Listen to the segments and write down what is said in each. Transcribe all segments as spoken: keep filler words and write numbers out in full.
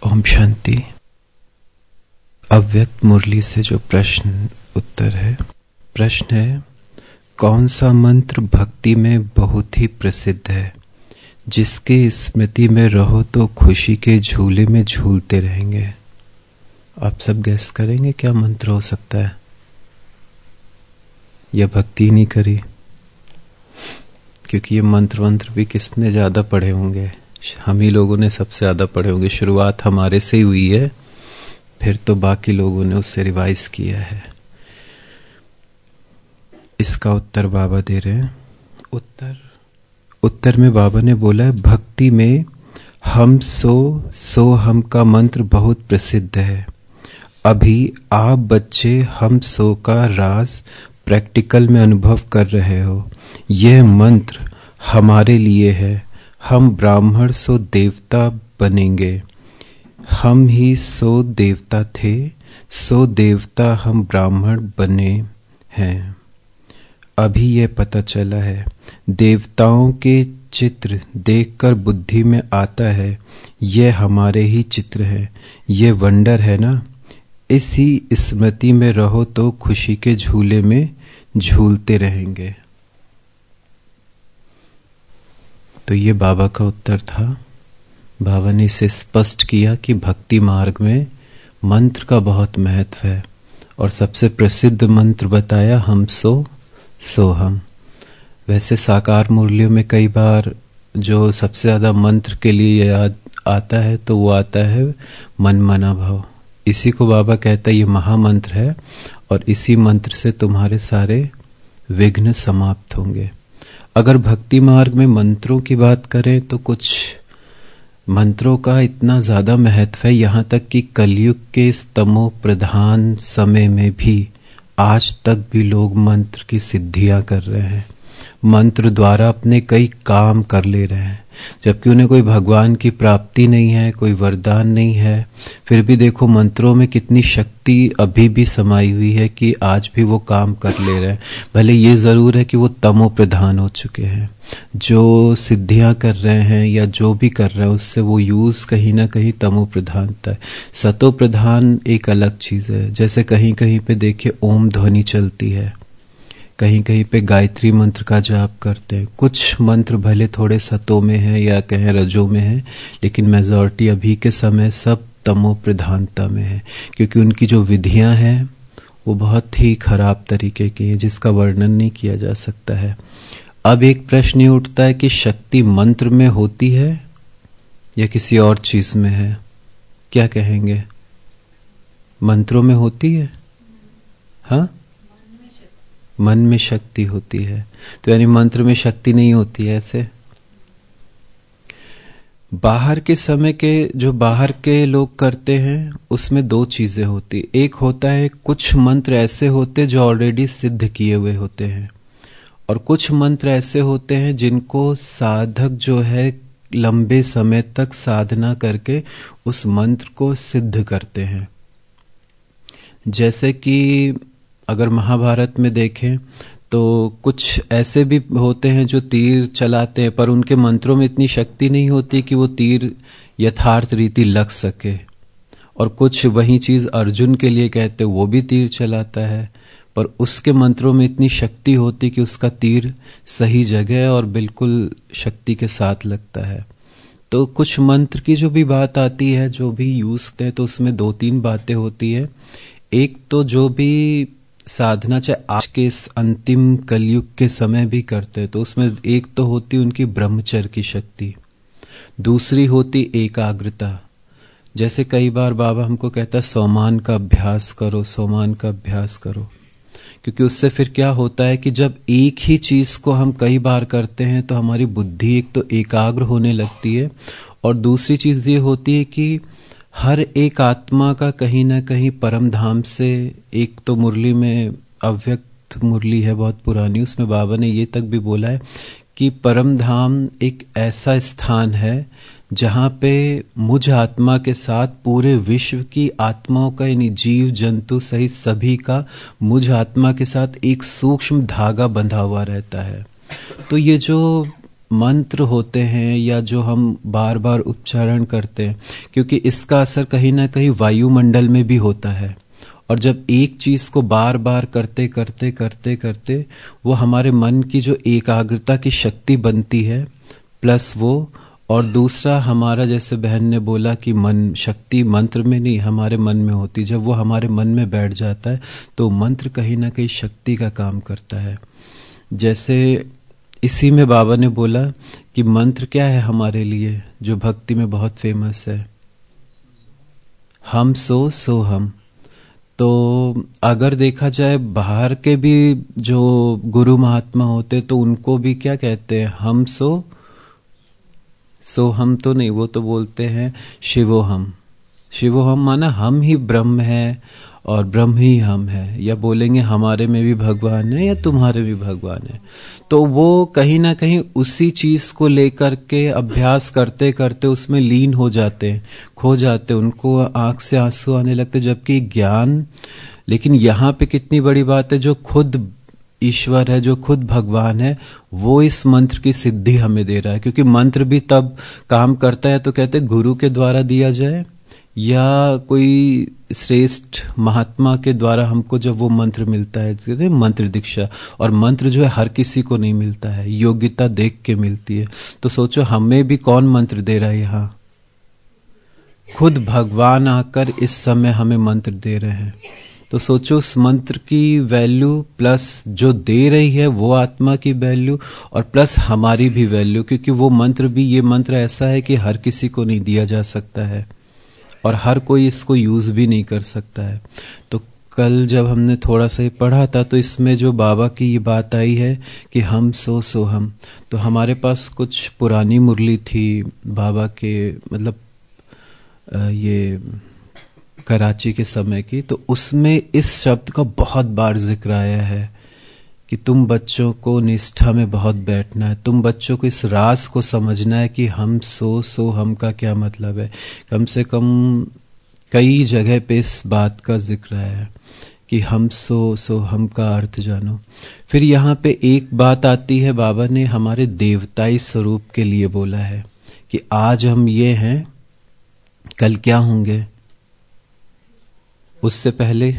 ओम शांति। अव्यक्त मुरली से जो प्रश्न उत्तर है, प्रश्न है, कौन सा मंत्र भक्ति में बहुत ही प्रसिद्ध है, जिसके स्मृति में रहो तो खुशी के झूले में झूलते रहेंगे? आप सब गैस करेंगे क्या मंत्र हो सकता है, या भक्ति नहीं करी? क्योंकि ये मंत्र मंत्र भी किसने ज्यादा पढ़े होंगे? हम ही लोगों ने सबसे ज्यादा पढ़े होंगे। शुरुआत हमारे से ही हुई है, फिर तो बाकी लोगों ने उससे रिवाइज किया है। इसका उत्तर बाबा दे रहे हैं। उत्तर उत्तर में बाबा ने बोला है, भक्ति में हम सो सो हम का मंत्र बहुत प्रसिद्ध है। अभी आप बच्चे हम सो का राज प्रैक्टिकल में अनुभव कर रहे हो। यह मंत्र हमारे लिए है। हम ब्राह्मण सो देवता बनेंगे। हम ही सो देवता थे, सो देवता हम ब्राह्मण बने हैं। अभी यह पता चला है। देवताओं के चित्र देखकर बुद्धि में आता है, यह हमारे ही चित्र है। यह वंडर है ना। इसी स्मृति में रहो तो खुशी के झूले में झूलते रहेंगे। तो ये बाबा का उत्तर था। बाबा ने इसे स्पष्ट किया कि भक्ति मार्ग में मंत्र का बहुत महत्व है, और सबसे प्रसिद्ध मंत्र बताया, हम सो सो हम। वैसे साकार मुरलियों में कई बार जो सबसे ज्यादा मंत्र के लिए याद आता है तो वो आता है मन मना भाव। इसी को बाबा कहता है ये महामंत्र है, और इसी मंत्र से तुम्हारे सारे विघ्न समाप्त होंगे। अगर भक्ति मार्ग में मंत्रों की बात करें तो कुछ मंत्रों का इतना ज्यादा महत्व है, यहां तक कि कलयुग के इस तमो प्रधान समय में भी आज तक भी लोग मंत्र की सिद्धियां कर रहे हैं, मंत्र द्वारा अपने कई काम कर ले रहे हैं, जबकि उन्हें कोई भगवान की प्राप्ति नहीं है, कोई वरदान नहीं है। फिर भी देखो मंत्रों में कितनी शक्ति अभी भी समाई हुई है कि आज भी वो काम कर ले रहे हैं। भले ये जरूर है कि वो तमो प्रधान हो चुके हैं। जो सिद्धियां कर रहे हैं या जो भी कर रहे हैं उससे वो यूज कहीं ना कहीं तमो प्रधानता है। सतो प्रधान एक अलग चीज है। जैसे कहीं कहीं पे देखिए ओम ध्वनि चलती है, कहीं कहीं पे गायत्री मंत्र का जाप करते हैं। कुछ मंत्र भले थोड़े सतों में है या कहें रजों में है, लेकिन मेजॉरिटी अभी के समय सब तमो प्रधानता में है, क्योंकि उनकी जो विधियां हैं वो बहुत ही खराब तरीके की है, जिसका वर्णन नहीं किया जा सकता है। अब एक प्रश्न ये उठता है कि शक्ति मंत्र में होती है या किसी और चीज में है? क्या कहेंगे? मंत्रों में होती है? हाँ, मन में शक्ति होती है। तो यानी मंत्र में शक्ति नहीं होती है। ऐसे बाहर के समय के जो बाहर के लोग करते हैं उसमें दो चीजें होती। एक होता है कुछ मंत्र ऐसे होते जो ऑलरेडी सिद्ध किए हुए होते हैं, और कुछ मंत्र ऐसे होते हैं जिनको साधक जो है लंबे समय तक साधना करके उस मंत्र को सिद्ध करते हैं। जैसे कि अगर महाभारत में देखें तो कुछ ऐसे भी होते हैं जो तीर चलाते हैं, पर उनके मंत्रों में इतनी शक्ति नहीं होती कि वो तीर यथार्थ रीति लग सके। और कुछ वही चीज अर्जुन के लिए कहते, वो भी तीर चलाता है, पर उसके मंत्रों में इतनी शक्ति होती कि उसका तीर सही जगह और बिल्कुल शक्ति के साथ लगता है। तो कुछ मंत्र की जो भी बात आती है, जो भी यूज करते हैं, तो उसमें दो तीन बातें होती है। एक तो जो भी साधना चाहे आज के इस अंतिम कलयुग के समय भी करते हैं, तो उसमें एक तो होती उनकी ब्रह्मचर्य की शक्ति, दूसरी होती एकाग्रता। जैसे कई बार बाबा हमको कहता है सोमान का अभ्यास करो, सोमान का अभ्यास करो, क्योंकि उससे फिर क्या होता है कि जब एक ही चीज को हम कई बार करते हैं तो हमारी बुद्धि एक तो एकाग्र होने लगती है, और दूसरी चीज ये होती है कि हर एक आत्मा का कहीं ना कहीं परम धाम से, एक तो मुरली में अव्यक्त मुरली है बहुत पुरानी, उसमें बाबा ने ये तक भी बोला है कि परम धाम एक ऐसा स्थान है जहां पे मुझ आत्मा के साथ पूरे विश्व की आत्माओं का, यानी जीव जंतु सहित सभी का मुझ आत्मा के साथ एक सूक्ष्म धागा बंधा हुआ रहता है। तो ये जो मंत्र होते हैं या जो हम बार बार उच्चारण करते हैं, क्योंकि इसका असर कहीं ना कहीं वायुमंडल में भी होता है। और जब एक चीज को बार बार करते करते करते करते वो हमारे मन की जो एकाग्रता की शक्ति बनती है, प्लस वो, और दूसरा हमारा, जैसे बहन ने बोला कि मन शक्ति मंत्र में नहीं हमारे मन में होती, जब वो हमारे मन में बैठ जाता है तो मंत्र कहीं ना कहीं शक्ति का काम करता है। जैसे इसी में बाबा ने बोला कि मंत्र क्या है हमारे लिए, जो भक्ति में बहुत फेमस है, हम सो सो हम। तो अगर देखा जाए बाहर के भी जो गुरु महात्मा होते तो उनको भी क्या कहते हैं, हम सो सो हम तो नहीं, वो तो बोलते हैं शिवोहम। शिवोहम माना हम ही ब्रह्म है और ब्रह्म ही हम है, या बोलेंगे हमारे में भी भगवान है या तुम्हारे भी भगवान है। तो वो कहीं ना कहीं उसी चीज को लेकर के अभ्यास करते करते उसमें लीन हो जाते हैं, खो जाते, उनको आंख से आंसू आने लगते, जबकि ज्ञान। लेकिन यहाँ पे कितनी बड़ी बात है, जो खुद ईश्वर है, जो खुद भगवान है, वो इस मंत्र की सिद्धि हमें दे रहा है। क्योंकि मंत्र भी तब काम करता है तो कहते गुरु के द्वारा दिया जाए या कोई श्रेष्ठ महात्मा के द्वारा हमको जब वो मंत्र मिलता है, कहते हैं मंत्र दीक्षा। और मंत्र जो है हर किसी को नहीं मिलता है, योग्यता देख के मिलती है। तो सोचो हमें भी कौन मंत्र दे रहा है, यहाँ खुद भगवान आकर इस समय हमें मंत्र दे रहे हैं। तो सोचो उस मंत्र की वैल्यू, प्लस जो दे रही है वो आत्मा की वैल्यू, और प्लस हमारी भी वैल्यू, क्योंकि वो मंत्र भी, ये मंत्र ऐसा है कि हर किसी को नहीं दिया जा सकता है और हर कोई इसको यूज भी नहीं कर सकता है। तो कल जब हमने थोड़ा सा ही पढ़ा था तो इसमें जो बाबा की ये बात आई है कि हम सो सो हम, तो हमारे पास कुछ पुरानी मुरली थी बाबा के, मतलब ये कराची के समय की, तो उसमें इस शब्द का बहुत बार जिक्र आया है कि तुम बच्चों को निष्ठा में बहुत बैठना है, तुम बच्चों को इस राज को समझना है कि हम सो सो हम का क्या मतलब है। कम से कम कई जगह पे इस बात का जिक्र है कि हम सो सो हम का अर्थ जानो। फिर यहाँ पे एक बात आती है, बाबा ने हमारे देवताई स्वरूप के लिए बोला है कि आज हम ये हैं, कल क्या होंगे, उससे पहले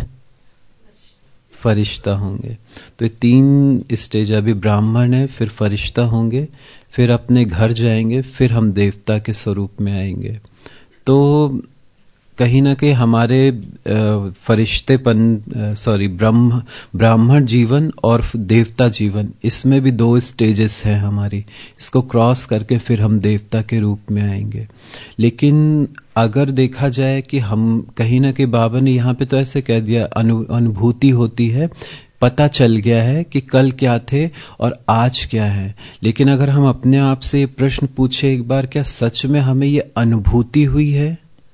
फरिश्ता होंगे। तो ये तीन स्टेज, अभी ब्राह्मण है, फिर फरिश्ता होंगे, फिर अपने घर जाएंगे, फिर हम देवता के स्वरूप में आएंगे। तो कहीं ना कहीं हमारे फरिश्तेपन, सॉरी ब्रह्म ब्राह्मण जीवन और देवता जीवन, इसमें भी दो स्टेजेस हैं हमारी, इसको क्रॉस करके फिर हम देवता के रूप में आएंगे। लेकिन अगर देखा जाए कि हम कहीं ना कहीं, बाबा ने यहाँ पे तो ऐसे कह दिया, अनु, अनुभूति होती है, पता चल गया है कि कल क्या थे और आज क्या है। लेकिन अगर हम अपने आप से ये प्रश्न पूछे एक बार, क्या सच में हमें ये अनुभूति हुई है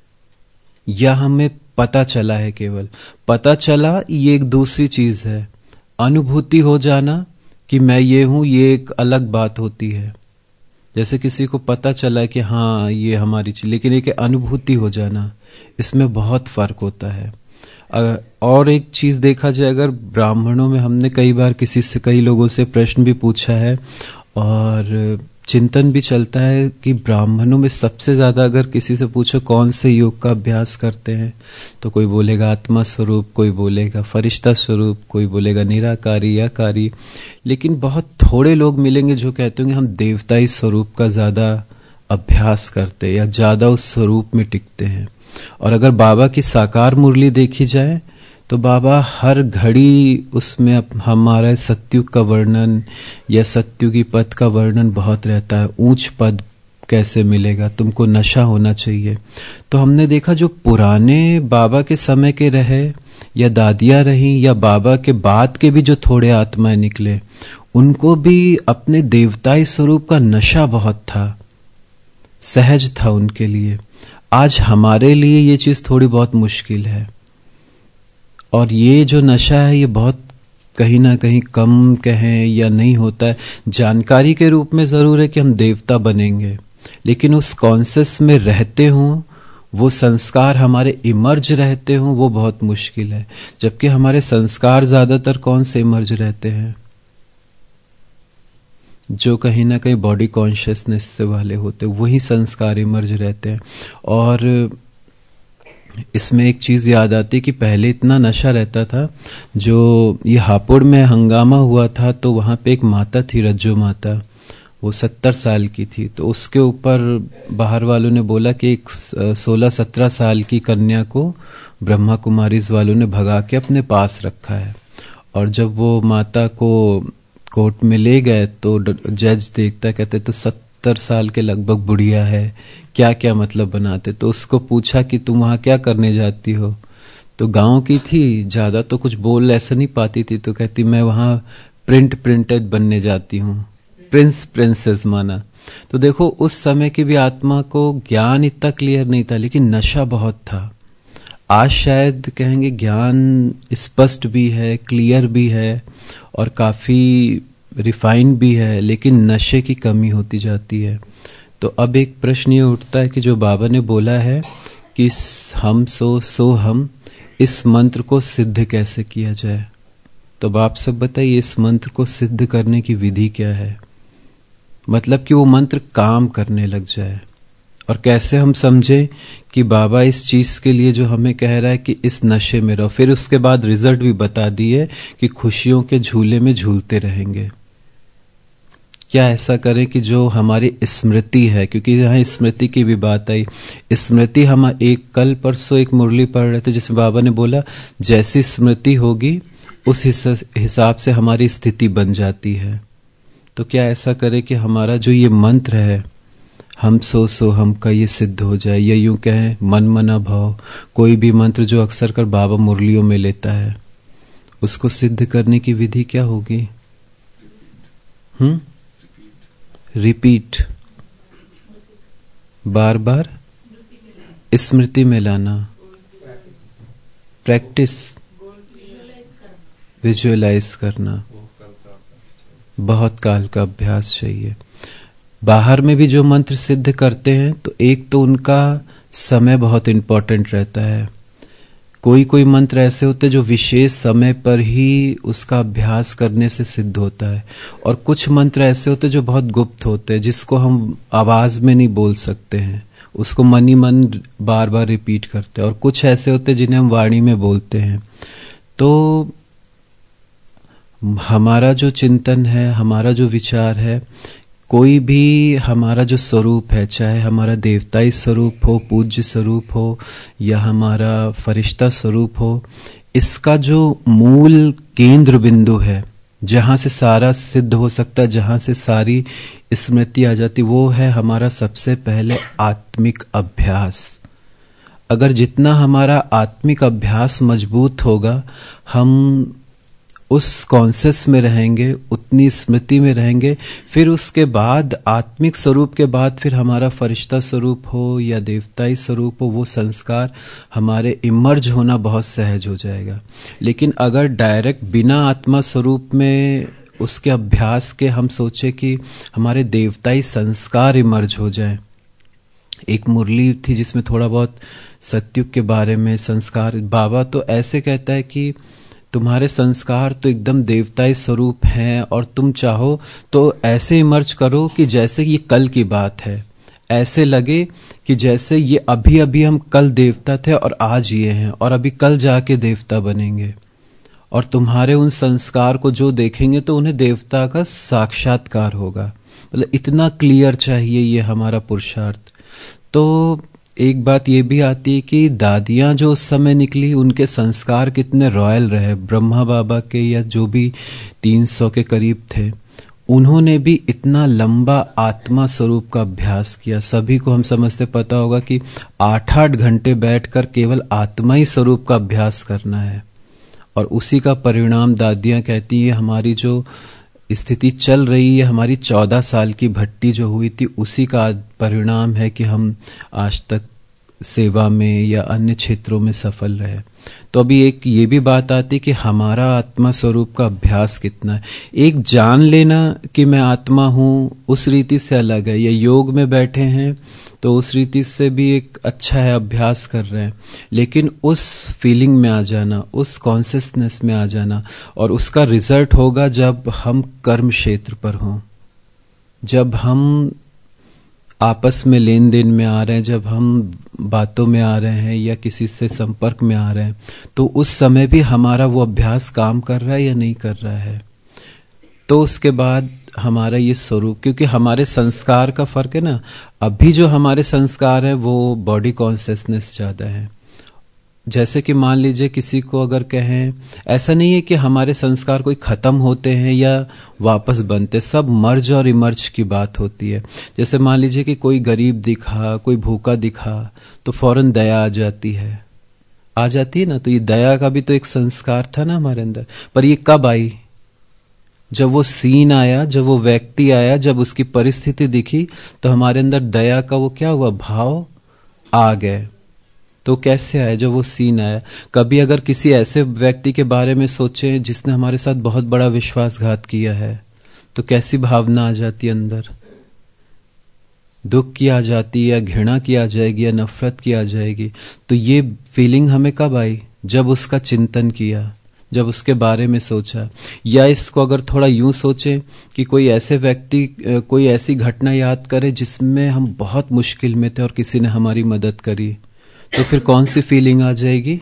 या हमें पता चला है? केवल पता चला ये एक दूसरी चीज है, अनुभूति हो जाना कि मैं ये हूं, ये एक अलग बात होती है। जैसे किसी को पता चला है कि हाँ ये हमारी चीज, लेकिन एक अनुभूति हो जाना, इसमें बहुत फर्क होता है। और एक चीज देखा जाए, अगर ब्राह्मणों में, हमने कई बार किसी से, कई लोगों से प्रश्न भी पूछा है और चिंतन भी चलता है कि ब्राह्मणों में सबसे ज्यादा अगर किसी से पूछो कौन से योग का अभ्यास करते हैं, तो कोई बोलेगा आत्मा स्वरूप, कोई बोलेगा फरिश्ता स्वरूप, कोई बोलेगा निराकारी या कारी। लेकिन बहुत थोड़े लोग मिलेंगे जो कहते होंगे हम देवताई स्वरूप का ज्यादा अभ्यास करते हैं या ज्यादा उस स्वरूप में टिकते हैं। और अगर बाबा की साकार मुरली देखी जाए तो बाबा हर घड़ी उसमें हमारा सत्युग का वर्णन या सत्युगी पद का वर्णन बहुत रहता है। ऊंच पद कैसे मिलेगा, तुमको नशा होना चाहिए। तो हमने देखा जो पुराने बाबा के समय के रहे या दादियां रहीं या बाबा के बाद के भी जो थोड़े आत्माएं निकले, उनको भी अपने देवताई स्वरूप का नशा बहुत था, सहज था उनके लिए। आज हमारे लिए ये चीज थोड़ी बहुत मुश्किल है, और ये जो नशा है ये बहुत कहीं ना कहीं कम कहें या नहीं होता है। जानकारी के रूप में जरूर है कि हम देवता बनेंगे, लेकिन उस कॉन्शियस में रहते हों, वो संस्कार हमारे इमर्ज रहते हों, वो बहुत मुश्किल है। जबकि हमारे संस्कार ज्यादातर कौन से इमर्ज रहते हैं? जो कहीं ना कहीं बॉडी कॉन्शियसनेस से वाले होते, वही संस्कार इमर्ज रहते हैं। और इसमें एक चीज याद आती कि पहले इतना नशा रहता था। जो ये हापुड़ में हंगामा हुआ था तो वहां पे एक माता थी, रज्जो माता, वो सत्तर साल की थी। तो उसके ऊपर बाहर वालों ने बोला कि एक सोलह सत्रह साल की कन्या को ब्रह्मा कुमारीज वालों ने भगा के अपने पास रखा है। और जब वो माता को कोर्ट में ले गए तो जज देखता, कहते तो सत्तर साल के लगभग बुढ़िया है, क्या क्या मतलब बनाते। तो उसको पूछा कि तुम वहां क्या करने जाती हो। तो गांव की थी, ज्यादा तो कुछ बोल ऐसा नहीं पाती थी। तो कहती मैं वहां प्रिंट प्रिंटेड बनने जाती हूँ, प्रिंस प्रिंसेस माना। तो देखो उस समय की भी आत्मा को ज्ञान इतना क्लियर नहीं था, लेकिन नशा बहुत था। आज शायद कहेंगे ज्ञान स्पष्ट भी है, क्लियर भी है और काफी रिफाइंड भी है, लेकिन नशे की कमी होती जाती है। तो अब एक प्रश्न ये उठता है कि जो बाबा ने बोला है कि हम सो सो हम, इस मंत्र को सिद्ध कैसे किया जाए। तो आप सब बताइए इस मंत्र को सिद्ध करने की विधि क्या है। मतलब कि वो मंत्र काम करने लग जाए। और कैसे हम समझें कि बाबा इस चीज के लिए जो हमें कह रहा है कि इस नशे में रहो, फिर उसके बाद रिजल्ट भी बता दिए कि खुशियों के झूले में झूलते रहेंगे। क्या ऐसा करें कि जो हमारी स्मृति है, क्योंकि यहाँ स्मृति की भी बात आई। स्मृति हम एक कल परसों एक मुरली पढ़ रहे थे जिसमें बाबा ने बोला जैसी स्मृति होगी उस हिसाब से हमारी स्थिति बन जाती है। तो क्या ऐसा करें कि हमारा जो ये मंत्र है हम सो सो हम का ये सिद्ध हो जाए, या यूं कहें मन मना भाव, कोई भी मंत्र जो अक्सर कर बाबा मुरलियों में लेता है, उसको सिद्ध करने की विधि क्या होगी। हम्म रिपीट, बार बार स्मृति में लाना, प्रैक्टिस, विजुअलाइज करना, बहुत काल का अभ्यास चाहिए। बाहर में भी जो मंत्र सिद्ध करते हैं तो एक तो उनका समय बहुत इंपॉर्टेंट रहता है। कोई कोई मंत्र ऐसे होते हैं जो विशेष समय पर ही उसका अभ्यास करने से सिद्ध होता है, और कुछ मंत्र ऐसे होते हैं जो बहुत गुप्त होते हैं, जिसको हम आवाज में नहीं बोल सकते हैं, उसको मन ही मन बार बार रिपीट करते हैं। और कुछ ऐसे होते हैं जिन्हें हम वाणी में बोलते हैं। तो हमारा जो चिंतन है, हमारा जो विचार है, कोई भी हमारा जो स्वरूप है, चाहे हमारा देवताई स्वरूप हो, पूज्य स्वरूप हो, या हमारा फरिश्ता स्वरूप हो, इसका जो मूल केंद्र बिंदु है, जहां से सारा सिद्ध हो सकता है, जहां से सारी स्मृति आ जाती, वो है हमारा सबसे पहले आत्मिक अभ्यास। अगर जितना हमारा आत्मिक अभ्यास मजबूत होगा, हम उस कॉन्शियस में रहेंगे, उतनी स्मृति में रहेंगे। फिर उसके बाद आत्मिक स्वरूप के बाद फिर हमारा फरिश्ता स्वरूप हो या देवताई स्वरूप हो, वो संस्कार हमारे इमर्ज होना बहुत सहज हो जाएगा। लेकिन अगर डायरेक्ट बिना आत्मा स्वरूप में उसके अभ्यास के हम सोचे कि हमारे देवताई संस्कार इमर्ज हो जाए। एक मुरली थी जिसमें थोड़ा बहुत सत्युग के बारे में संस्कार, बाबा तो ऐसे कहता है कि तुम्हारे संस्कार तो एकदम देवताई स्वरूप हैं, और तुम चाहो तो ऐसे इमर्ज करो कि जैसे ये कल की बात है, ऐसे लगे कि जैसे ये अभी अभी हम कल देवता थे और आज ये हैं, और अभी कल जाके देवता बनेंगे। और तुम्हारे उन संस्कार को जो देखेंगे तो उन्हें देवता का साक्षात्कार होगा। मतलब इतना क्लियर चाहिए ये हमारा पुरुषार्थ। तो एक बात ये भी आती है कि दादियां जो उस समय निकली, उनके संस्कार कितने रॉयल रहे। ब्रह्मा बाबा के या जो भी तीन सौ के करीब थे, उन्होंने भी इतना लंबा आत्मा स्वरूप का अभ्यास किया। सभी को हम समझते पता होगा कि आठ आठ घंटे बैठकर केवल आत्मा ही स्वरूप का अभ्यास करना है, और उसी का परिणाम दादियां कहती है हमारी जो स्थिति चल रही है, हमारी चौदह साल की भट्टी जो हुई थी, उसी का परिणाम है कि हम आज तक सेवा में या अन्य क्षेत्रों में सफल रहे। तो अभी एक ये भी बात आती कि हमारा आत्मा स्वरूप का अभ्यास कितना है। एक जान लेना कि मैं आत्मा हूं, उस रीति से अलग है। या योग में बैठे हैं तो उस रीति से भी एक अच्छा है, अभ्यास कर रहे हैं, लेकिन उस फीलिंग में आ जाना, उस कॉन्शियसनेस में आ जाना, और उसका रिजल्ट होगा जब हम कर्म क्षेत्र पर हों। जब हम आपस में लेन देन में आ रहे हैं, जब हम बातों में आ रहे हैं या किसी से संपर्क में आ रहे हैं, तो उस समय भी हमारा वो अभ्यास काम कर रहा है या नहीं कर रहा है। तो उसके बाद हमारा ये स्वरूप, क्योंकि हमारे संस्कार का फर्क है ना, अभी जो हमारे संस्कार है वो बॉडी कॉन्शियसनेस ज्यादा है। जैसे कि मान लीजिए किसी को अगर कहें, ऐसा नहीं है कि हमारे संस्कार कोई खत्म होते हैं या वापस बनते, सब मर्ज और इमर्ज की बात होती है। जैसे मान लीजिए कि कोई गरीब दिखा, कोई भूखा दिखा, तो फौरन दया आ जाती है, आ जाती है ना। तो ये दया का भी तो एक संस्कार था ना हमारे अंदर, पर ये कब आई? जब वो सीन आया, जब वो व्यक्ति आया, जब उसकी परिस्थिति दिखी, तो हमारे अंदर दया का वो क्या हुआ, भाव आ गए। तो कैसे आया? जब वो सीन आया। कभी अगर किसी ऐसे व्यक्ति के बारे में सोचें जिसने हमारे साथ बहुत बड़ा विश्वासघात किया है, तो कैसी भावना आ जाती है अंदर? दुख की आ जाती है, या घृणा की आ जाएगी, या नफरत की आ जाएगी। तो ये फीलिंग हमें कब आई? जब उसका चिंतन किया, जब उसके बारे में सोचा। या इसको अगर थोड़ा यूं सोचें कि कोई ऐसे व्यक्ति, कोई ऐसी घटना याद करे जिसमें हम बहुत मुश्किल में थे और किसी ने हमारी मदद करी, तो फिर कौन सी फीलिंग आ जाएगी?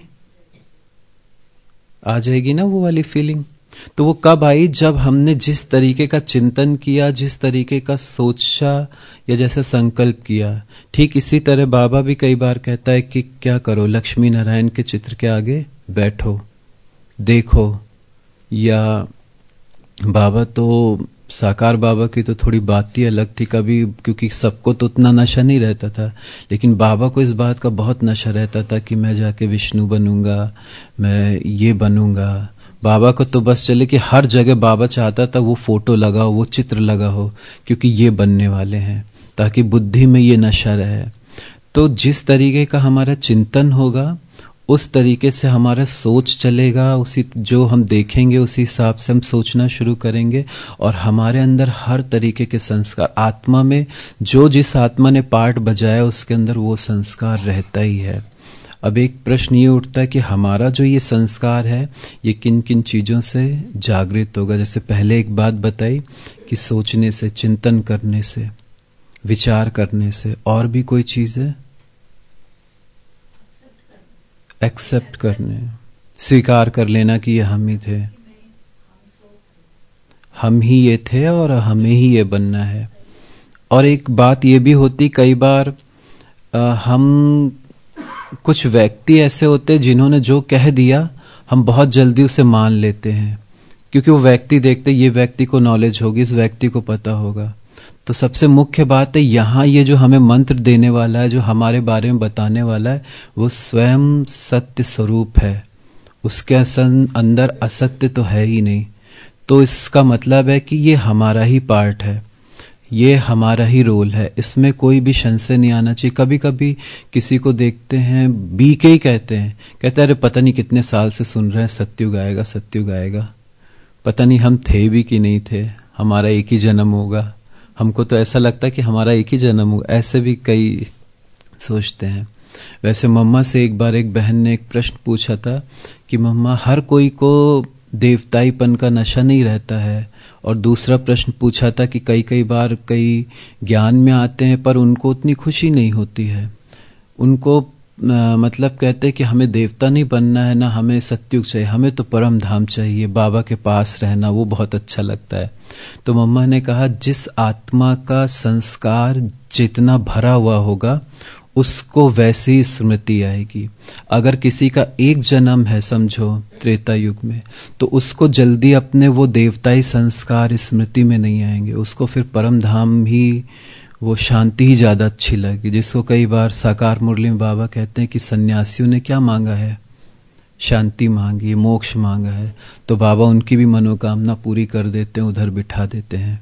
आ जाएगी ना वो वाली फीलिंग। तो वो कब आई? जब हमने जिस तरीके का चिंतन किया, जिस तरीके का सोचा, या जैसे संकल्प किया। ठीक इसी तरह बाबा भी कई बार कहता है कि क्या करो, लक्ष्मी नारायण के चित्र के आगे बैठो, देखो। या बाबा तो, साकार बाबा की तो थोड़ी बात ही अलग थी कभी, क्योंकि सबको तो उतना नशा नहीं रहता था, लेकिन बाबा को इस बात का बहुत नशा रहता था कि मैं जाके विष्णु बनूंगा, मैं ये बनूंगा। बाबा को तो बस चले कि हर जगह बाबा चाहता था वो फोटो लगा हो, वो चित्र लगा हो, क्योंकि ये बनने वाले हैं, ताकि बुद्धि में ये नशा रहे। तो जिस तरीके का हमारा चिंतन होगा, उस तरीके से हमारा सोच चलेगा, उसी जो हम देखेंगे उसी हिसाब से हम सोचना शुरू करेंगे। और हमारे अंदर हर तरीके के संस्कार, आत्मा में जो जिस आत्मा ने पार्ट बजाया उसके अंदर वो संस्कार रहता ही है। अब एक प्रश्न ये उठता है कि हमारा जो ये संस्कार है, ये किन किन चीजों से जागृत होगा। जैसे पहले एक बात बताई कि सोचने से, चिंतन करने से, विचार करने से। और भी कोई चीज है? एक्सेप्ट करने, स्वीकार कर लेना कि ये हम ही थे, हम ही ये थे और हमें ही ये बनना है। और एक बात ये भी होती, कई बार आ, हम कुछ व्यक्ति ऐसे होते जिन्होंने जो कह दिया हम बहुत जल्दी उसे मान लेते हैं, क्योंकि वो व्यक्ति देखते, ये व्यक्ति को नॉलेज होगी, इस व्यक्ति को पता होगा। तो सबसे मुख्य बात है यहाँ, ये जो हमें मंत्र देने वाला है, जो हमारे बारे में बताने वाला है, वो स्वयं सत्य स्वरूप है। उसके अंदर असत्य तो है ही नहीं। तो इसका मतलब है कि ये हमारा ही पार्ट है, ये हमारा ही रोल है, इसमें कोई भी संशय नहीं आना चाहिए। कभी कभी किसी को देखते हैं, बी के ही कहते हैं, कहते हैं अरे पता नहीं कितने साल से सुन रहे हैं सत्युग आएगा, सत्युग आएगा। पता नहीं हम थे भी कि नहीं थे, हमारा एक ही जन्म होगा। हमको तो ऐसा लगता है कि हमारा एक ही जन्म होगा, ऐसे भी कई सोचते हैं। वैसे मम्मा से एक बार एक बहन ने एक प्रश्न पूछा था कि मम्मा, हर कोई को देवताईपन का नशा नहीं रहता है। और दूसरा प्रश्न पूछा था कि कई कई बार कई ज्ञान में आते हैं पर उनको उतनी खुशी नहीं होती है। उनको आ, मतलब कहते हैं कि हमें देवता नहीं बनना है ना, हमें सत्युग चाहिए, हमें तो परम धाम चाहिए, बाबा के पास रहना वो बहुत अच्छा लगता है। तो मम्मा ने कहा, जिस आत्मा का संस्कार जितना भरा हुआ होगा उसको वैसी ही स्मृति आएगी। अगर किसी का एक जन्म है समझो त्रेता युग में, तो उसको जल्दी अपने वो देवताई संस्कार स्मृति में नहीं आएंगे, उसको फिर परम धाम ही, वो शांति ही ज्यादा अच्छी लगी। जिसको कई बार साकार मुरली में बाबा कहते हैं कि सन्यासियों ने क्या मांगा है, शांति मांगी, मोक्ष मांगा है, तो बाबा उनकी भी मनोकामना पूरी कर देते हैं, उधर बिठा देते हैं।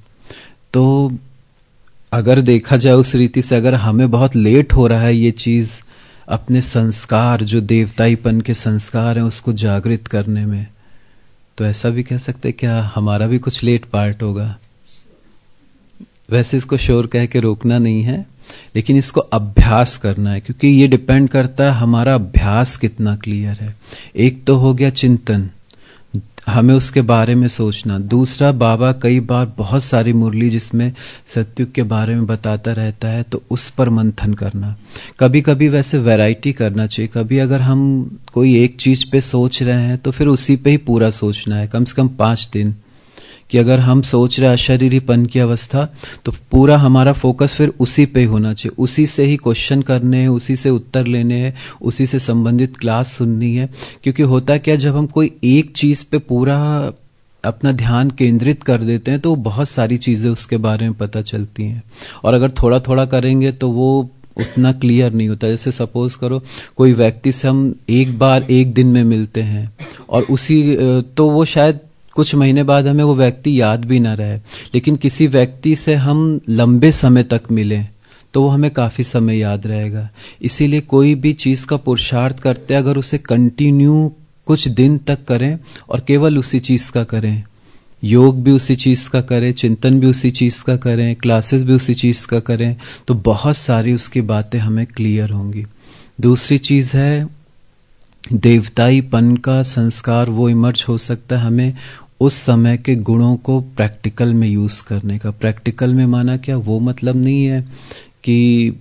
तो अगर देखा जाए उस रीति से, अगर हमें बहुत लेट हो रहा है ये चीज, अपने संस्कार जो देवताईपन के संस्कार हैं उसको जागृत करने में, तो ऐसा भी कह सकते हैं क्या हमारा भी कुछ लेट पार्ट होगा। वैसे इसको शोर कह के रोकना नहीं है, लेकिन इसको अभ्यास करना है, क्योंकि ये डिपेंड करता है हमारा अभ्यास कितना क्लियर है। एक तो हो गया चिंतन, हमें उसके बारे में सोचना। दूसरा, बाबा कई बार बहुत सारी मुरली जिसमें सत्युग के बारे में बताता रहता है, तो उस पर मंथन करना। कभी कभी वैसे वैरायटी करना चाहिए। कभी अगर हम कोई एक चीज पे सोच रहे हैं तो फिर उसी पे ही पूरा सोचना है, कम से कम पांच दिन। कि अगर हम सोच रहे हैं अशरीरीपन की अवस्था, तो पूरा हमारा फोकस फिर उसी पे होना चाहिए। उसी से ही क्वेश्चन करने हैं, उसी से उत्तर लेने हैं, उसी से संबंधित क्लास सुननी है। क्योंकि होता क्या, जब हम कोई एक चीज पे पूरा अपना ध्यान केंद्रित कर देते हैं तो बहुत सारी चीजें उसके बारे में पता चलती हैं। और अगर थोड़ा थोड़ा करेंगे तो वो उतना क्लियर नहीं होता। जैसे सपोज करो कोई व्यक्ति से हम एक बार एक दिन में मिलते हैं, और उसी तो वो शायद कुछ महीने बाद हमें वो व्यक्ति याद भी ना रहे। लेकिन किसी व्यक्ति से हम लंबे समय तक मिलें तो वो हमें काफी समय याद रहेगा। इसीलिए कोई भी चीज का पुरुषार्थ करते हैं, अगर उसे कंटिन्यू कुछ दिन तक करें और केवल उसी चीज का करें, योग भी उसी चीज का करें, चिंतन भी उसी चीज का करें, क्लासेस भी उसी चीज का करें, तो बहुत सारी उसकी बातें हमें क्लियर होंगी। दूसरी चीज है, देवताईपन का संस्कार वो इमर्ज हो सकता है हमें उस समय के गुणों को प्रैक्टिकल में यूज करने का। प्रैक्टिकल में माना क्या, वो मतलब नहीं है कि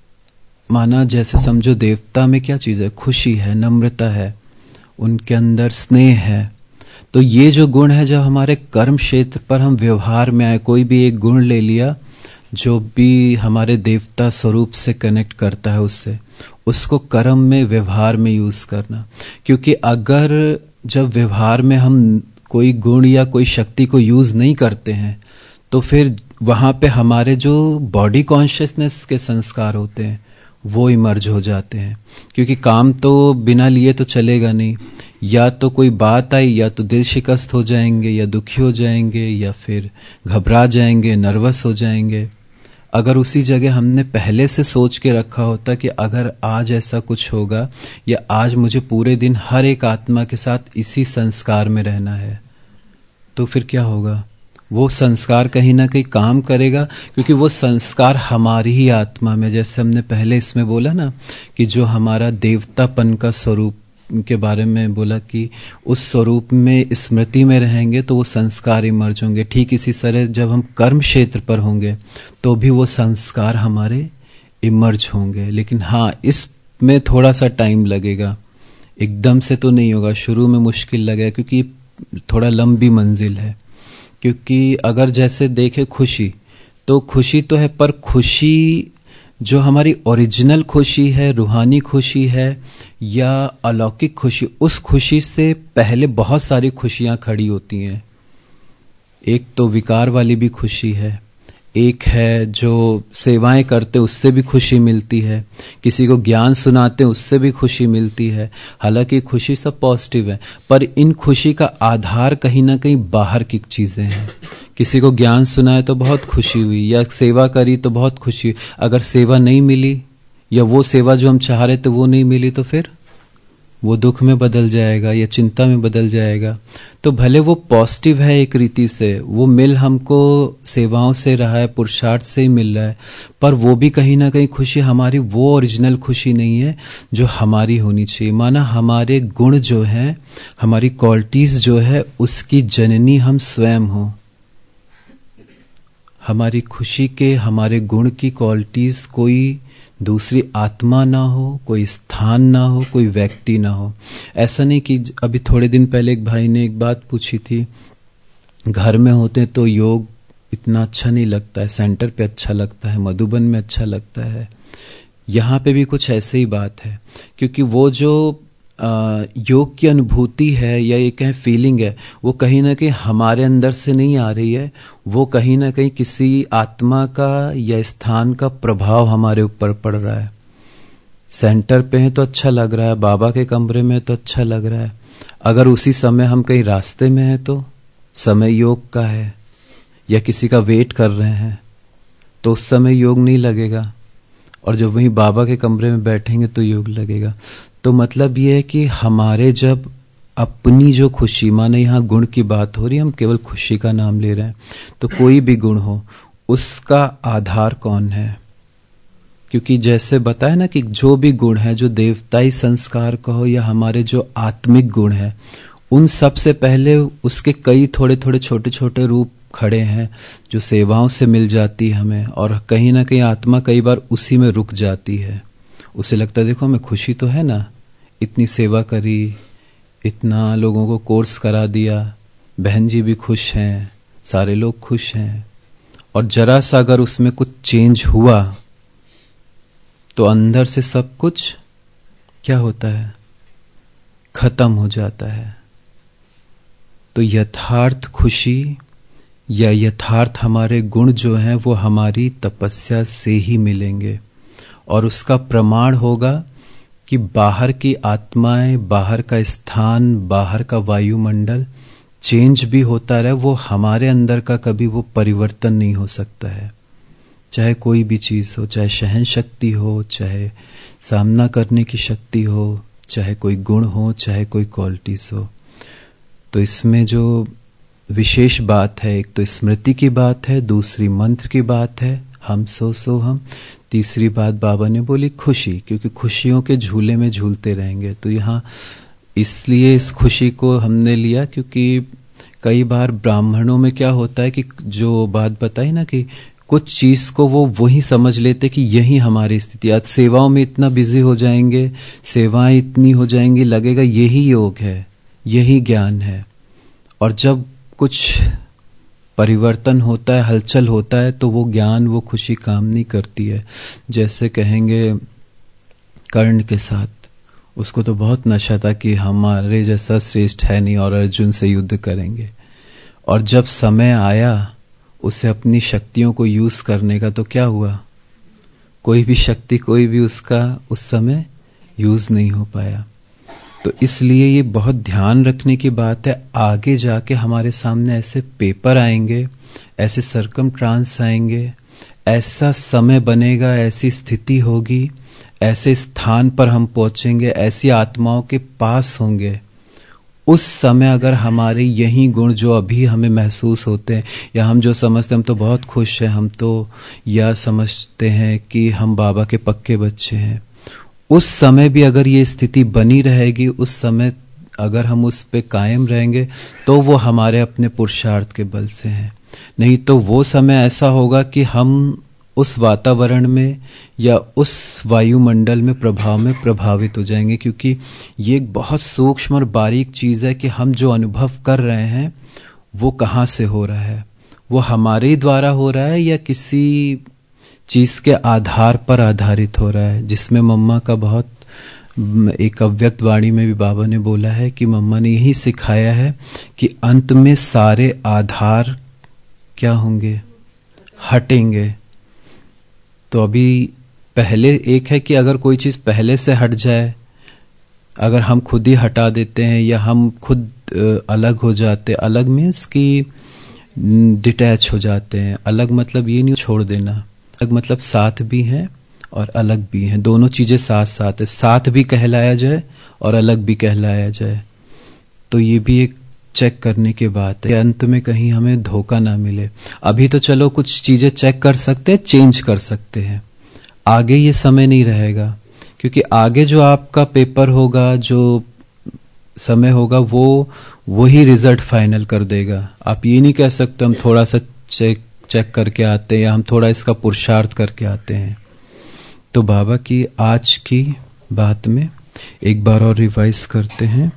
माना जैसे समझो देवता में क्या चीज है, खुशी है, नम्रता है, उनके अंदर स्नेह है। तो ये जो गुण है, जब हमारे कर्म क्षेत्र पर हम व्यवहार में आए, कोई भी एक गुण ले लिया जो भी हमारे देवता स्वरूप से कनेक्ट करता है, उससे उसको कर्म में व्यवहार में यूज करना। क्योंकि अगर जब व्यवहार में हम कोई गुण या कोई शक्ति को यूज नहीं करते हैं, तो फिर वहां पे हमारे जो बॉडी कॉन्शियसनेस के संस्कार होते हैं वो इमर्ज हो जाते हैं। क्योंकि काम तो बिना लिए तो चलेगा नहीं। या तो कोई बात आई, या तो दिल शिकस्त हो जाएंगे, या दुखी हो जाएंगे, या फिर घबरा जाएंगे, नर्वस हो जाएंगे। अगर उसी जगह हमने पहले से सोच के रखा होता कि अगर आज ऐसा कुछ होगा, या आज मुझे पूरे दिन हर एक आत्मा के साथ इसी संस्कार में रहना है, तो फिर क्या होगा, वो संस्कार कहीं ना कहीं काम करेगा। क्योंकि वो संस्कार हमारी ही आत्मा में, जैसे हमने पहले इसमें बोला ना कि जो हमारा देवतापन का स्वरूप के बारे में बोला कि उस स्वरूप में स्मृति में रहेंगे तो वो संस्कार इमर्ज होंगे। ठीक इसी तरह जब हम कर्म क्षेत्र पर होंगे तो भी वो संस्कार हमारे इमर्ज होंगे। लेकिन हाँ, इसमें थोड़ा सा टाइम लगेगा, एकदम से तो नहीं होगा। शुरू में मुश्किल लगेगा क्योंकि थोड़ा लंबी मंजिल है। क्योंकि अगर जैसे देखे खुशी, तो खुशी तो है, पर खुशी जो हमारी ओरिजिनल खुशी है, रूहानी खुशी है या अलौकिक खुशी, उस खुशी से पहले बहुत सारी खुशियां खड़ी होती हैं। एक तो विकार वाली भी खुशी है, एक है जो सेवाएं करते उससे भी खुशी मिलती है, किसी को ज्ञान सुनाते उससे भी खुशी मिलती है। हालांकि खुशी सब पॉजिटिव है, पर इन खुशी का आधार कहीं ना कहीं बाहर की चीजें हैं। किसी को ज्ञान सुनाए तो बहुत खुशी हुई, या सेवा करी तो बहुत खुशी हुई। अगर सेवा नहीं मिली या वो सेवा जो हम चाह रहे थे वो नहीं मिली, तो फिर वो दुख में बदल जाएगा या चिंता में बदल जाएगा। तो भले वो पॉजिटिव है एक रीति से, वो मिल हमको सेवाओं से रहा है, पुरुषार्थ से ही मिल रहा है, पर वो भी कहीं ना कहीं खुशी हमारी वो ओरिजिनल खुशी नहीं है जो हमारी होनी चाहिए। माना हमारे गुण जो है, हमारी क्वालिटीज जो है, उसकी जननी हम स्वयं हो। हमारी खुशी के, हमारे गुण की क्वालिटीज कोई दूसरी आत्मा ना हो, कोई स्थान ना हो, कोई व्यक्ति ना हो। ऐसा नहीं कि अभी थोड़े दिन पहले एक भाई ने एक बात पूछी थी, घर में होते तो योग इतना अच्छा नहीं लगता है, सेंटर पे अच्छा लगता है, मधुबन में अच्छा लगता है। यहाँ पे भी कुछ ऐसे ही बात है। क्योंकि वो जो आ, योग की अनुभूति है या ये कहें फीलिंग है, वो कहीं ना कहीं हमारे अंदर से नहीं आ रही है, वो कहीं ना कहीं किसी आत्मा का या स्थान का प्रभाव हमारे ऊपर पड़ रहा है। सेंटर पे है तो अच्छा लग रहा है, बाबा के कमरे में तो अच्छा लग रहा है। अगर उसी समय हम कहीं रास्ते में हैं तो समय योग का है, या किसी का वेट कर रहे हैं तो उस समय योग नहीं लगेगा, और जब वहीं बाबा के कमरे में बैठेंगे तो योग लगेगा। तो मतलब ये है कि हमारे जब अपनी जो खुशी, माने यहाँ गुण की बात हो रही है, हम केवल खुशी का नाम ले रहे हैं, तो कोई भी गुण हो उसका आधार कौन है। क्योंकि जैसे बताया ना कि जो भी गुण है, जो देवताई संस्कार का हो या हमारे जो आत्मिक गुण है, उन सब से पहले उसके कई थोड़े थोड़े छोटे छोटे रूप खड़े हैं जो सेवाओं से मिल जाती है हमें, और कहीं ना कहीं आत्मा कई बार उसी में रुक जाती है। उसे लगता है देखो हमें खुशी तो है ना, इतनी सेवा करी, इतना लोगों को कोर्स करा दिया, बहन जी भी खुश हैं, सारे लोग खुश हैं, और जरा सा अगर उसमें कुछ चेंज हुआ तो अंदर से सब कुछ क्या होता है, खत्म हो जाता है। तो यथार्थ खुशी या यथार्थ हमारे गुण जो हैं वो हमारी तपस्या से ही मिलेंगे, और उसका प्रमाण होगा कि बाहर की आत्माएं, बाहर का स्थान, बाहर का वायुमंडल चेंज भी होता रहे, वो हमारे अंदर का कभी वो परिवर्तन नहीं हो सकता है। चाहे कोई भी चीज हो, चाहे सहन शक्ति हो, चाहे सामना करने की शक्ति हो, चाहे कोई गुण हो, चाहे कोई क्वालिटीज हो। तो इसमें जो विशेष बात है, एक तो स्मृति की बात है, दूसरी मंत्र की बात है, हम सो सो हम, तीसरी बात बाबा ने बोली खुशी, क्योंकि खुशियों के झूले में झूलते रहेंगे। तो यहाँ इसलिए इस खुशी को हमने लिया क्योंकि कई बार ब्राह्मणों में क्या होता है कि जो बात बताई ना कि कुछ चीज को वो वही समझ लेते कि यही हमारी स्थिति, आज सेवाओं में इतना बिजी हो जाएंगे, सेवाएं इतनी हो जाएंगी, लगेगा यही योग है, यही ज्ञान है। और जब कुछ परिवर्तन होता है, हलचल होता है, तो वो ज्ञान, वो खुशी काम नहीं करती है। जैसे कहेंगे कर्ण के साथ, उसको तो बहुत नशा था कि हमारे जैसा श्रेष्ठ है नहीं और अर्जुन से युद्ध करेंगे, और जब समय आया उसे अपनी शक्तियों को यूज करने का, तो क्या हुआ, कोई भी शक्ति, कोई भी उसका उस समय यूज नहीं हो पाया। तो इसलिए ये बहुत ध्यान रखने की बात है। आगे जाके हमारे सामने ऐसे पेपर आएंगे, ऐसे सरकम ट्रांस आएंगे, ऐसा समय बनेगा, ऐसी स्थिति होगी, ऐसे स्थान पर हम पहुंचेंगे, ऐसी आत्माओं के पास होंगे। उस समय अगर हमारे यही गुण जो अभी हमें महसूस होते हैं, या हम जो समझते हैं हम तो बहुत खुश हैं, हम तो या समझते हैं कि हम बाबा के पक्के बच्चे हैं, उस समय भी अगर ये स्थिति बनी रहेगी, उस समय अगर हम उस पे कायम रहेंगे, तो वो हमारे अपने पुरुषार्थ के बल से हैं। नहीं तो वो समय ऐसा होगा कि हम उस वातावरण में या उस वायुमंडल में प्रभाव में प्रभावित हो जाएंगे, क्योंकि ये एक बहुत सूक्ष्म और बारीक चीज है कि हम जो अनुभव कर रहे हैं वो कहाँ से हो रहा है, वो हमारे ही द्वारा हो रहा है या किसी चीज के आधार पर आधारित हो रहा है। जिसमें मम्मा का बहुत, एक अव्यक्त वाणी में भी बाबा ने बोला है कि मम्मा ने यही सिखाया है कि अंत में सारे आधार क्या होंगे, हटेंगे। तो अभी पहले एक है कि अगर कोई चीज पहले से हट जाए, अगर हम खुद ही हटा देते हैं या हम खुद अलग हो जाते, अलग मीन्स कि डिटैच हो जाते हैं। अलग मतलब ये नहीं छोड़ देना, अलग मतलब साथ भी हैं और अलग भी हैं, दोनों चीजें साथ साथ है, साथ भी कहलाया जाए और अलग भी कहलाया जाए। तो ये भी एक चेक करने की बात है, अंत में कहीं हमें धोखा ना मिले। अभी तो चलो कुछ चीजें चेक कर सकते हैं, चेंज कर सकते हैं, आगे ये समय नहीं रहेगा, क्योंकि आगे जो आपका पेपर होगा, जो समय होगा, वो वही रिजल्ट फाइनल कर देगा। आप ये नहीं कह सकते हम थोड़ा सा चेक चेक करके आते हैं या हम थोड़ा इसका पुरुषार्थ करके आते हैं। तो बाबा की आज की बात में एक बार और रिवाइज करते हैं।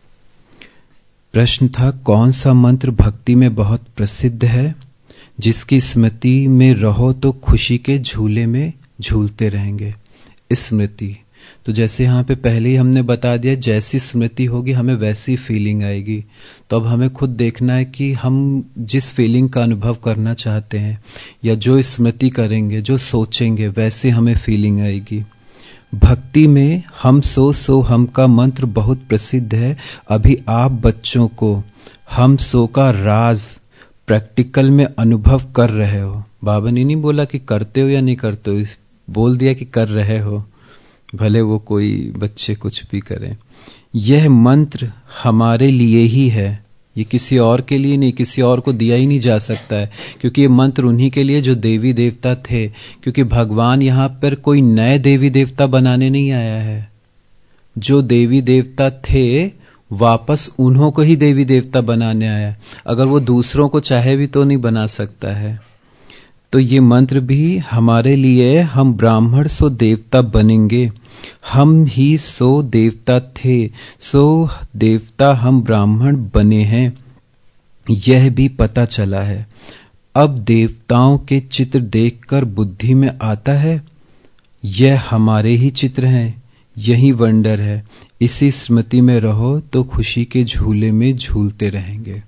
प्रश्न था, कौन सा मंत्र भक्ति में बहुत प्रसिद्ध है, जिसकी स्मृति में रहो तो खुशी के झूले में झूलते रहेंगे। स्मृति तो जैसे यहाँ पे पहले ही हमने बता दिया, जैसी स्मृति होगी हमें वैसी फीलिंग आएगी। तो अब हमें खुद देखना है कि हम जिस फीलिंग का अनुभव करना चाहते हैं या जो स्मृति करेंगे, जो सोचेंगे, वैसे हमें फीलिंग आएगी। भक्ति में हम सो सो हम का मंत्र बहुत प्रसिद्ध है। अभी आप बच्चों को हम सो का राज प्रैक्टिकल में अनुभव कर रहे हो। बाबा ने नहीं बोला कि करते हो या नहीं करते हो, बोल दिया कि कर रहे हो, भले वो कोई बच्चे कुछ भी करें। यह मंत्र हमारे लिए ही है, ये किसी और के लिए नहीं, किसी और को दिया ही नहीं जा सकता है, क्योंकि ये मंत्र उन्हीं के लिए जो देवी देवता थे। क्योंकि भगवान यहाँ पर कोई नए देवी देवता बनाने नहीं आया है, जो देवी देवता थे वापस उन्हों को ही देवी देवता बनाने आया। अगर वो दूसरों को चाहे भी तो नहीं बना सकता है। तो ये मंत्र भी हमारे लिए, हम ब्राह्मण सो देवता बनेंगे, हम ही सो देवता थे, सो देवता हम ब्राह्मण बने हैं, यह भी पता चला है। अब देवताओं के चित्र देखकर बुद्धि में आता है, यह हमारे ही चित्र हैं, यही वंडर है। इसी स्मृति में रहो तो खुशी के झूले में झूलते रहेंगे।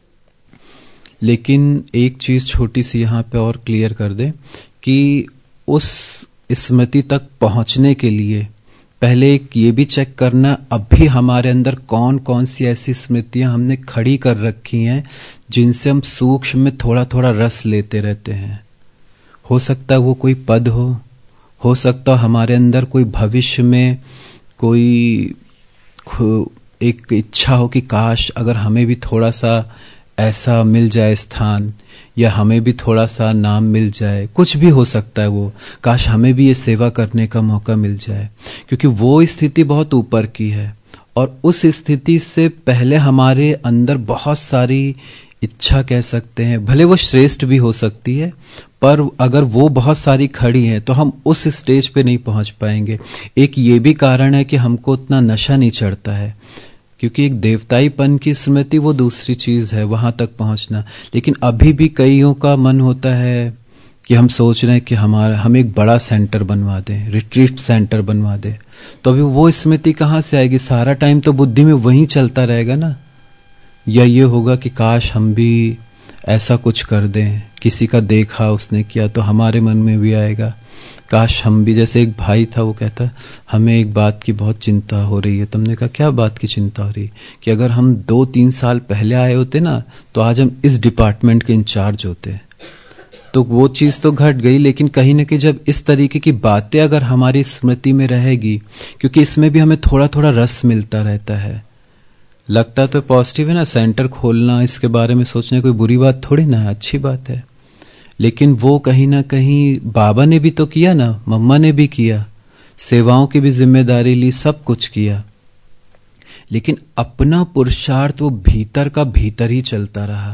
लेकिन एक चीज छोटी सी यहां पे और क्लियर कर दे कि उस स्मृति तक पहुंचने के लिए पहले एक ये भी चेक करना, अभी हमारे अंदर कौन कौन सी ऐसी स्मृतियां हमने खड़ी कर रखी हैं जिनसे हम सूक्ष्म में थोड़ा थोड़ा रस लेते रहते हैं। हो सकता है वो कोई पद हो, हो सकता है हमारे अंदर कोई भविष्य में कोई एक इच्छा हो कि काश अगर हमें भी थोड़ा सा ऐसा मिल जाए स्थान, या हमें भी थोड़ा सा नाम मिल जाए, कुछ भी हो सकता है वो, काश हमें भी ये सेवा करने का मौका मिल जाए, क्योंकि वो स्थिति बहुत ऊपर की है। और उस स्थिति से पहले हमारे अंदर बहुत सारी इच्छा कह सकते हैं, भले वो श्रेष्ठ भी हो सकती है, पर अगर वो बहुत सारी खड़ी हैं तो हम उस स्टेज पे नहीं पहुंच पाएंगे। एक ये भी कारण है कि हमको उतना नशा नहीं चढ़ता है, क्योंकि एक देवताईपन की स्मृति वो दूसरी चीज है, वहां तक पहुंचना। लेकिन अभी भी कईयों का मन होता है कि हम सोच रहे हैं कि हमारा हम एक बड़ा सेंटर बनवा दें, रिट्रीट सेंटर बनवा दें, तो अभी वो स्मृति कहां से आएगी? सारा टाइम तो बुद्धि में वहीं चलता रहेगा ना। या ये होगा कि काश हम भी ऐसा कुछ कर दें, किसी का देखा उसने किया तो हमारे मन में भी आएगा, काश हम भी। जैसे एक भाई था, वो कहता हमें एक बात की बहुत चिंता हो रही है। तुमने कहा क्या बात की चिंता हो रही? कि अगर हम दो तीन साल पहले आए होते ना तो आज हम इस डिपार्टमेंट के इंचार्ज होते। तो वो चीज तो घट गई, लेकिन कहीं ना कहीं जब इस तरीके की बातें अगर हमारी स्मृति में रहेगी, क्योंकि इसमें भी हमें थोड़ा थोड़ा रस मिलता रहता है। लगता तो पॉजिटिव है ना, सेंटर खोलना, इसके बारे में सोचने कोई बुरी बात थोड़ी ना, अच्छी बात है। लेकिन वो कहीं ना कहीं बाबा ने भी तो किया ना, मम्मा ने भी किया, सेवाओं की भी जिम्मेदारी ली, सब कुछ किया, लेकिन अपना पुरुषार्थ वो भीतर का भीतर ही चलता रहा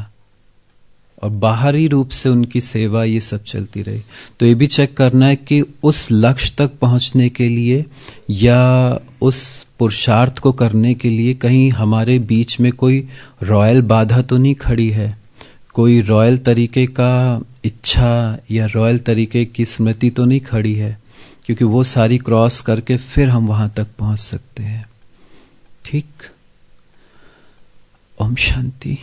और बाहरी रूप से उनकी सेवा ये सब चलती रही। तो ये भी चेक करना है कि उस लक्ष्य तक पहुंचने के लिए या उस पुरुषार्थ को करने के लिए कहीं हमारे बीच में कोई रॉयल बाधा तो नहीं खड़ी है, कोई रॉयल तरीके का इच्छा या रॉयल तरीके की स्मृति तो नहीं खड़ी है, क्योंकि वो सारी क्रॉस करके फिर हम वहां तक पहुंच सकते हैं। ठीक। ओम शांति।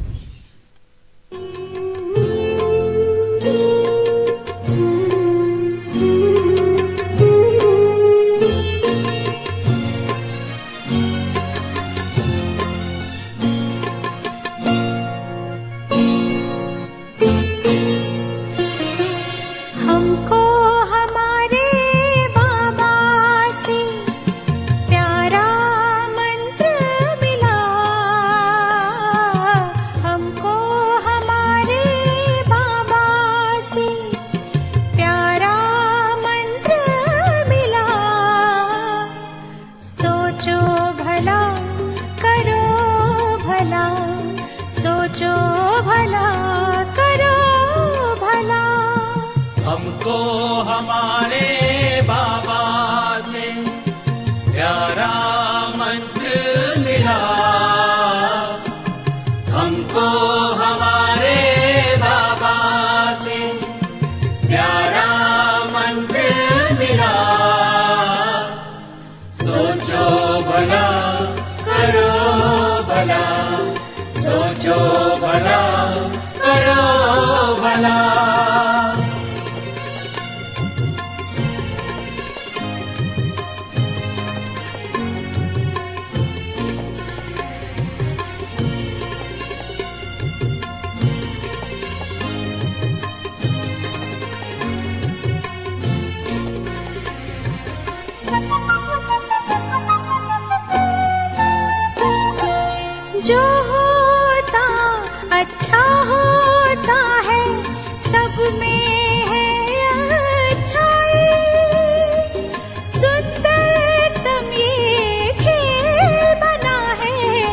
जो होता अच्छा होता है, सब में है अच्छाई, सुंदरतम ये खेल बना है,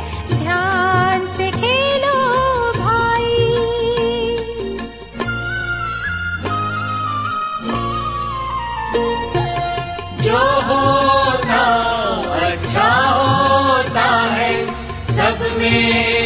में